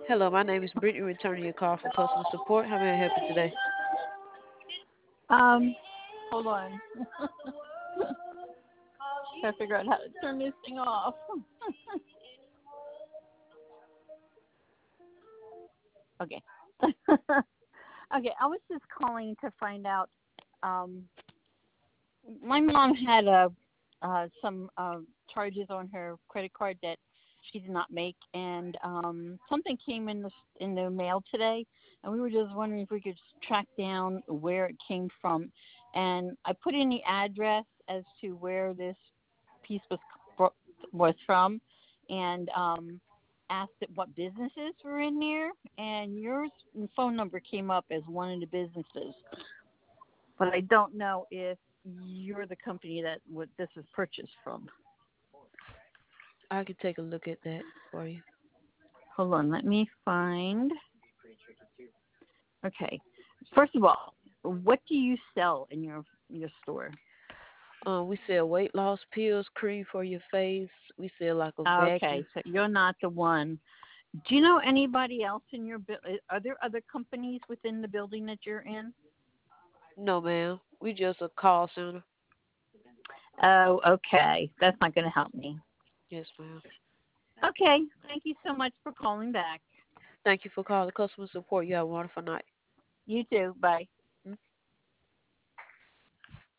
Hello, my name is Brittany, returning your call for customer support. How may I help you today? Um, Hold on. Trying to figure out how to turn this thing off. Okay. Okay, I was just calling to find out. Um, my mom had some charges on her credit card that she did not make, and something came in the mail today, and we were just wondering if we could track down where it came from. And I put in the address as to where this piece was from, and asked it what businesses were in there, and your phone number came up as one of the businesses, but I don't know if you're the company that this is purchased from. I can take a look at that for you. Hold on, let me find. Okay, first of all, what do you sell in your store? We sell weight loss pills, cream for your face. We sell like a Okay, vacuum. so you're not the one. Do you know anybody else in your Are there other companies within the building that you're in? No, ma'am. We just a call center. Oh, okay. That's not going to help me. Yes, ma'am. Okay. Thank you so much for calling back. Thank you for calling customer support. You have a wonderful night. You too. Bye.